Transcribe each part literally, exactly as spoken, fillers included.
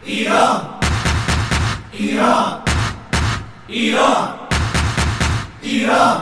ایران ایران ایران ایران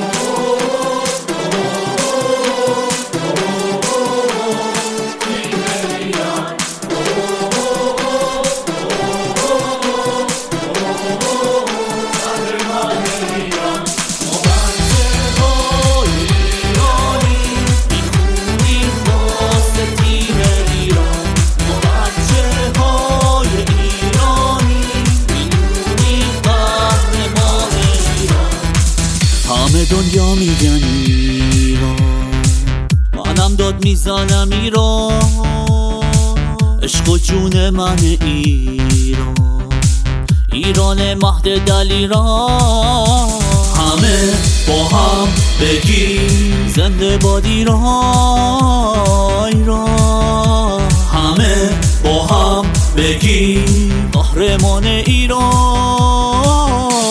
دنیا میگن ایران، منم داد میزنم ایران. عشق و جون من ایران، ایران مهد دلیران. همه با هم بگیم زنده باد ایران ایران. همه با هم بگیم قهرمان ایران.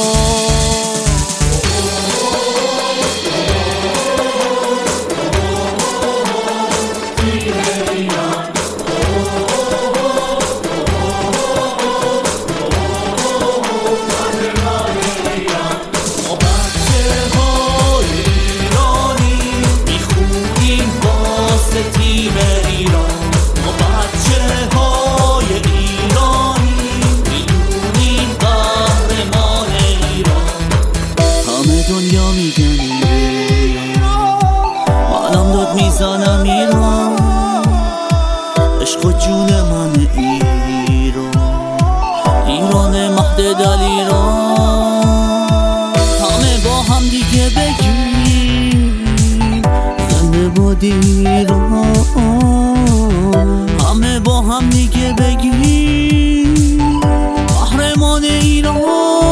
دنیا میگن ایران، منم داد میزنم ایران. عشق و جون من ایران، ایران مهد دلیران. همه با هم دیگه بگیم زنده باد ایران. همه با هم دیگه بگیم قهرمان ایران.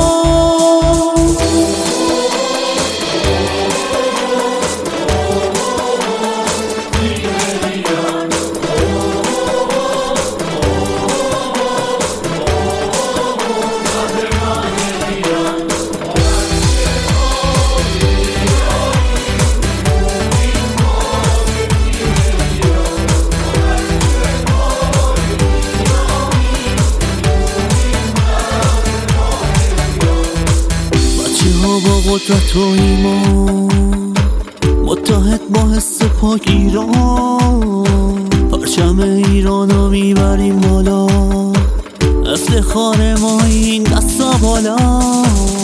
با قدرت و ایمان متحد با حس پاک ایران، پرچم ایرانو میبریم بالا، افتخار ما این دستا بالا.